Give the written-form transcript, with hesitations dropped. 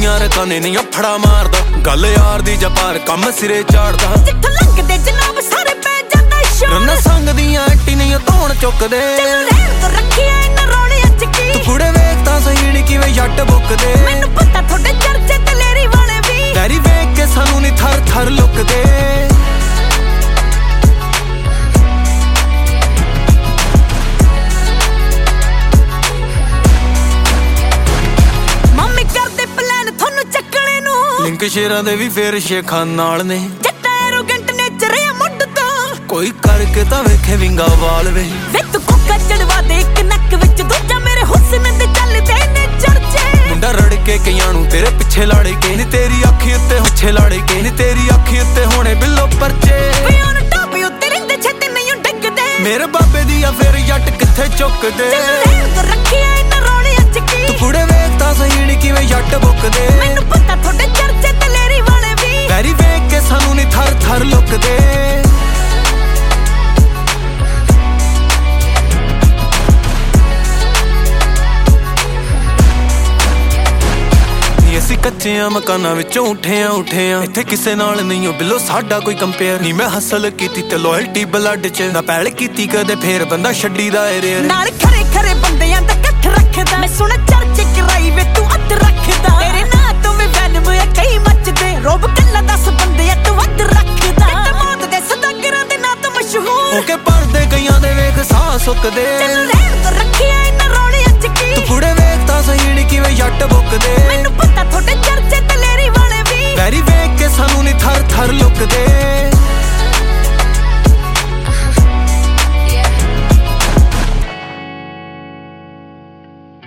ਦੀਆਂ ਰਕਾਨੇ ਨਹੀਂ ਫੜਾ ਮਾਰਦਾ ਗੱਲ ਯਾਰ ਦੀ ਜਪਾਰ ਕੰਮ ਸਿਰੇ ਚਾੜਦਾ ਜਿੱਥੋਂ ਲੰਘਦੇ ਜਨਾਬ ਸਾਰੇ ਪੈ ਜਾਂਦਾ ਸ਼ੋਰ ਨਾ ਸੰਗ ਦੀਆਂ ਐਟੀ ਨਹੀਂ ਧੌਣ ਚੁੱਕਦੇ ਰਹਿਣ ਤੋਂ ਰੱਖਿਆ ਇਹਨਾਂ ਰੌਲਿਆਂ ਚ ਕੀ ਤੂੰ ਕੁੜੇ ਵੇਖ ਤਾਂ ਸਹੀ ਨੀ ਕਿਵੇਂ ਜੱਟ ਬੁੱਕਦੇ ਮੈਨੂੰ ਪਤਾ ਤੁਹਾਡੇ ਚਰਚੇ ਦਲੇਰੀ ਵਾਲੇ ਵੀ ਡੈਰੀ ਵੇਖ ਕੇ ਸਾਨੂੰ ਨੀ ਥਰ ਥਰ ਲੁਕਦੇ ਲਿੰਕ ਸ਼ੇਰਾਂ ਦੇ ਵੀ ਫੇਰ ਸ਼ੇਖਾਂ ਨਾਲ ਨੇ ਜੱਟਾ ਐਰੋਗੈਂਟ ਨੇਚਰ ਆ ਮੁੱਢ ਤੋਂ ਕੋਈ ਕਰਕੇ ਤਾਂ ਵੇਖੇ ਵਿੰਗਾ ਵਾਲ ਵੇ ਤੂੰ ਕੋਕਾ ਚੜਵਾ ਦੇ ਇੱਕ ਨੱਕ ਵਿੱਚ ਦੂਜਾ ਮੇਰੇ ਹੁਸਨ ਦੇ ਚੱਲਦੇ ਨੇ ਚਰਚੇ ਮੁੰਡਾ ਰੜ ਕੇ ਕਈਆਂ ਨੂੰ ਤੇਰੇ ਪਿੱਛੇ ਲਾੜੇ ਕੇ ਨੀ ਤੇਰੀ ਅੱਖੀ ਉੱਤੇ ਹੁੱਛੇ ਲਾੜੇ ਕੇ ਨੀ ਤੇਰੀ ਅੱਖੀ ਉੱਤੇ ਹੋਣੇ ਬਿੱਲੋ ਪਰਚੇ ਵੇ ਉਹਨ ਟਾਪੀ ਉੱਤੇ ਰਹਿੰਦੇ ਛੱਤੇ ਨਹੀਂ ਡਿੱਗਦੇ ਮੇਰੇ ਬਾਬੇ ਦੀ ਆ ਫੇਰ ਜੱਟ ਕਿੱਥੇ ਚੁੱਕਦੇ ਰਹਿਣ ਤੋਂ ਰੱਖਿਆ ਇਹਨਾਂ ਰੌਲਿਆਂ ਚ ਕੀ ਤੂੰ ਕੁੜੇ ਵੇਖ ਤਾਂ ਸਹੀ ਨੀ ਕਿਵੇਂ ਜੱਟ ਬੁੱਕਦੇ ਮੈਨੂੰ ਪਤਾ ਤੁਹਾਡੇ ਚਰਚੇ ਦਲੇਰੀ ਵਾਲੇ ਵੀ ਵੈਰੀ ਵੇਖ ਕੇ ਸਾਨੂੰ ਨੀ ਥਰ ਥਰ ਲੁਕਦੇ ਅਸੀਂ ਕੱਚਿਆਂ ਮਕਾਨਾਂ ਵਿੱਚੋਂ ਉੱਠਿਆਂ ਇੱਥੇ ਕਿਸੇ ਨਾਲ ਨਹੀਂ ਹੋ ਬਿੱਲੋ ਸਾਡਾ ਕੋਈ ਕੰਪੇਅਰ ਨਹੀਂ ਮੈਂ ਹਸਲ ਕੀਤੀ ਤੇ ਲੋਇਲਟੀ ਬਲੱਡ ਚ ਨਾ ਪਹਿਲ ਕੀਤੀ ਕਦੇ ਫੇਰ ਬੰਦਾ ਛੱਡੀਦਾ ਏ ਰੇਅਰ ਨਾਲ ਖਰੇ ਖਰੇ ਬੰਦਿਆਂ ਦਾ ਇਕੱਠ ਰੱਖਦਾ ਮੈਂ ਸੁਣ ਚਰਚੇ ਕਰਾਈ ਵੇ ਤੂੰ ਅੱਧ ਰੱਖਦਾ